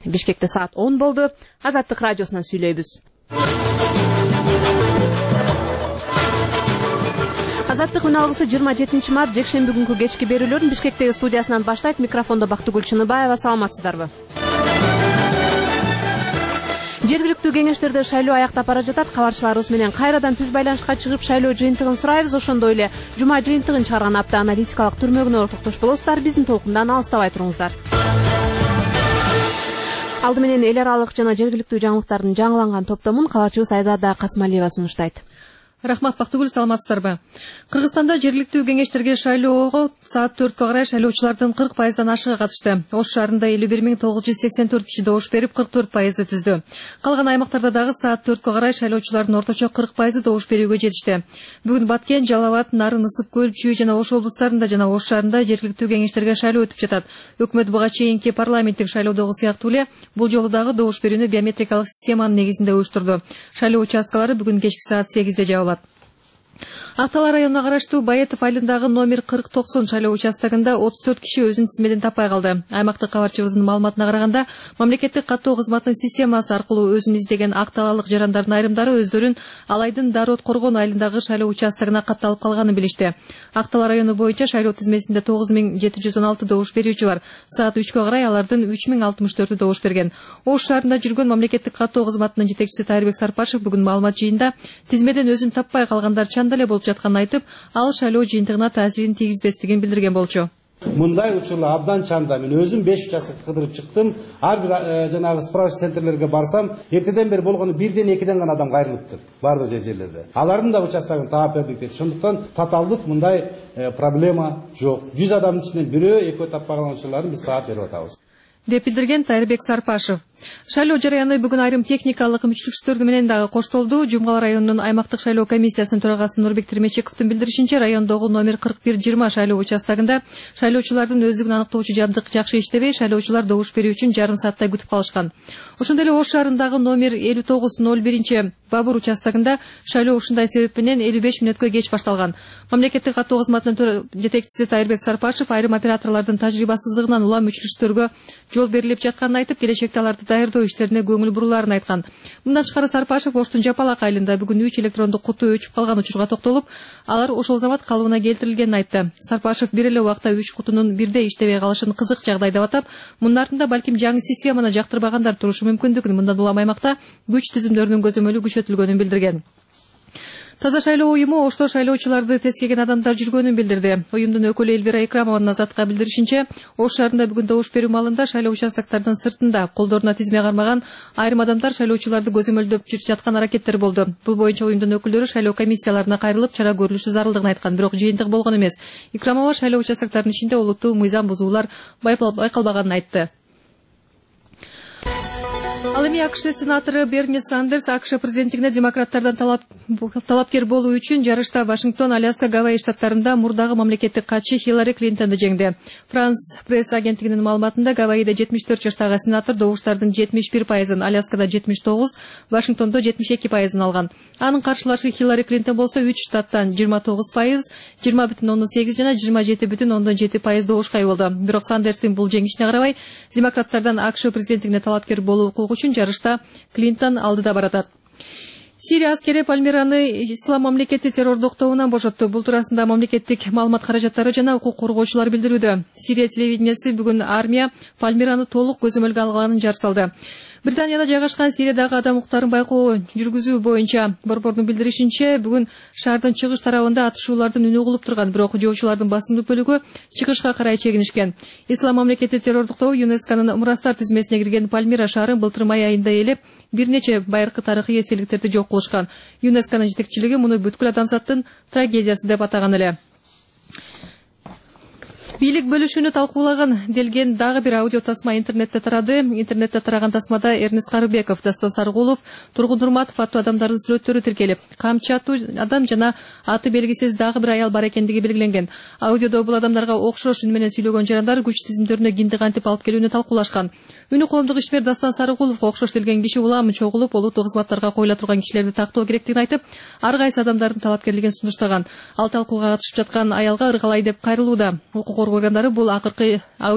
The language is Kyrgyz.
Бишкекте саат 10 болду. Азаттык радиосунан сүйлөйбүз. Азаттык үн алгысы 27 март жекшемби күнкү кечки берүүлөрүн Бишкектеги студиясынан баштайт. Микрофондо Бактыгүл Чыныбаева. Саламатсыздарбы? Жергиликтүү кеңештерде шайлоо аяктап бара жатат. Кабарчыларыбыз менен кайрадан түз байланышка чыгып шайлоо жыйынтыгын сурайбыз. Ошондой эле жума жыйынтыгын чыгарган апта аналитикалык түрмөгүнө ортоктош болосуздар. Биздин толкундан алыстабай туруңуздар. Алды менен эл аралык жана жергиликтүү жаңылыктардын жаңыланган топтомун кабарчыбыз Айзада Касмалиева сунуштайт. Рахмат, Бактыгүл, саламатсыздарбы? Кыргызстанда жергиликтүү кеңештерге шайлоого саат 4 карай шайлоочулардын 40%дан ашыгы катышты. Ош шаарында 51.984 киши добуш берип, 44% түздү. Калган аймактарда дагы саат 4 карай шайлоочулардын орточо 40% добуш берүүгө жетишти. Бүгүн Баткен, Жалал Абад, Нарын, Ысык Көл, Чүй жана Ош облустарында жана Ош шаарында жергиликтүү кеңештерге шайлоо өтүп жатат. Өкмөт буга чейинки парламенттик шайлоодогу сыяктуу эле бул жолу дагы добуш берүүнү биометрикалык системанын негизинде уюштурду. Шайлоо участкалары бүгүн кечки саат 8-де жабылат. Актала районуна караштуу Баетов айылындагы номер 40-90 шайлоо участогунда 34 киши өзүнүн тизмеден таппай калды. Аймактык кабарчыбыздын маалыматына караганда, мамлекеттик каттоо кызматынын системасы аркылуу өзүн издеген акталалык жарандардын айрымдары өздөрүн Алайдын Дарот Коргон айылындагы шайлоо участогуна катталып калганын билишти. Актала району боюнча шайлоо тизмесинде 9716 добуш берүүчү бар. Саат 3кө карай алардын 3064 добуш берген. Ош шаарында жүргөн мамлекеттик каттоо кызматынын жетекчиси Тайырбек Сарпашев бүгүн маалымат жыйында тизмеден өзүн таппай калгандар чанда эле болуп жатканын айтып, ал шайлоо жыйынтыгына таасирин тийгизбестигин билдирген болчу. Мындай учурлар абдан чанда. Мен өзүм 5 участок кыдырып чыктым. Ар бир жанагы справочный центрлерге барсам, эртеден бери болгону 1ден 2ден гана адам кайрылыптыр. Бардык жерлерде. Алардын да участогун таап бердик дейт. Ошондуктан таталдык мындай проблема жок. 100 адамдын ичинен бирөө, экөө таппаган учурларын биз таап берип атабыз, деп билдирген Тайырбек Сарпашев. Шайлоо жараяны бүгүн айрым техникалык мүмкүнчүлүктөр менен дагы коштолду. Жумгал районунун аймактык шайлоо комиссиясынын төрагасы Нурбек Термечековдун билдиришинче, райондогу номер 41-20 шайлоо участогунда шайлоочулардын өздүгүн аныктоочу жабдык жакшы иштебей, шайлоочулар добуш берүү үчүн жарым сааттай күтүп калышкан. Ошондой эле Ош шаарындагы номер 5901 Бабур участогунда шайлоо ушундай себеп менен 55 мүнөткө кеч башталган. Мамлекеттик каттоо кызматынын жетекчиси Тайырбек Сарпашев айрым операторлордун тажрыйбасыздыгынан улам мүчүлүштөргө жол берилип жатканын айтып, келечекте аларды даярдоо иштерине көңүл буруларын айткан. Мындан тышкары Сарпашев Оштун Жапалак айылында бүгүн 3 электрондук куту өчүп калган учурга токтолуп, алар ошол замат калыбына келтирилгенин айтты. Сарпашев бир эле убакта 3 кутунун бирдей иштебей калышын кызык жагдай деп атап, мындан артында балким жаңы системаны жактырбагандар турушу мүмкүндүгүн, мындан улам аймакта күч түзүмдөрүнүн көзөмөлү күчөтүлгөнүн билдирген. Таза шайлоо уюму Ошто шайлоочуларды тескеген адамдар жүргөнүн билдирди. Уюмдун өкүлү Элвира Икрамованын Азатка билдиришинче, Ош шаарында бүгүн добуш берүү маалында шайлоо участоктордун сыртында колдоруна тизме кармаган айрым адамдар шайлоочуларды көзөмөлдөп жаткан аракеттер болду. Бул боюнча уюмдун өкүлдөрү шайлоо комиссияларына кайрылып, чара көрүлүшү зарылдыгын айткан, бирок жыйынтык болгон эмес. Икрамова шайлоо участоктордун ичинде олуттуу мыйзам бузуулар байкалбаганын айтты. Ал эми АКШ сенатору Берни Сандерс АКШ президенттигине демократтардан талапкер болуу үчүн жарышта Вашингтон, Аляска, Гавайи штаттарында мурдагы мамлекеттик катчы Хиллари Клинтонду жеңди. Франс пресс агенттигинин маалыматында Гавайиде 74 жаштагы сенатор добуштардын 71%, Аляскада 79%, Вашингтондо 72% алган. Анын каршылашы Хиллари Клинтон болсо 3 штаттан 29%, 20,8 жана 27,7% добушка ээ болду. Бирок Сандерстин бул жеңишине карабай, демократтардан АКШ президенттигине талапкер болуу үчүн жарышта Клинтон алдыда баратат. Сирия аскери Пальмираны Ислам мамлекети террордук тобунан бошотту. Бул туурасында мамлекеттик маалымат каражаттары жана укук коргоочулар билдирүүдө. Сирия телевиденияси бүгүн армия Пальмираны толук көзөмөлгө алганын жар салды. Британияда жайгашкан Сириядагы адам укуктарын байкоо жүргүзүү боюнча борбордун билдиришинче, бүгүн шаардын чыгыш тарабында атышуулардын үнү угулуп турган, бирок жоочулардын басымдуу бөлүгү чыгышка карай чегинишкен. Ислам мамлекети террордук тобу ЮНЕСКОнун мурастар тизмесине кирген Пальмира шаарын былтыр май айында ээлеп, бир нече байыркы тарыхый эстеликтерди жок кылышкан. ЮНЕСКОнун жетекчилиги муну бүткүл адамзаттын трагедиясы деп атаган эле. Бийлик бөлүшүүнү талкуулаган делген дагы бир аудио тасма интернетте тарады. Интернетте тараган тасмада Эрнест Карыбеков, Дастан Сарыгулов, Тургун Нурматов аттуу адамдардын сүрөттөрү тиркелип, камчы аттуу адам жана аты белгисиз дагы бир аял бар экендиги белгиленген. Аудиодо бул адамдарга окшош үн менен сүйлөгөн жарандар күч тизимдөрүнө кинди кантип алып келүүнү талкуулашкан. Үнү коомдук ишмер Дастан Сарыгуловго окшош келген киши улам чогулуп, олуттуу кызматтарга коюла турган кишилерди тактоо керектигин айтып, ар кайсы адамдардын талапкерлигин сунуштаган. Ал талкууга катышып жаткан аялга ыргалай деп кайрылууда. Укук органдары бул акыркы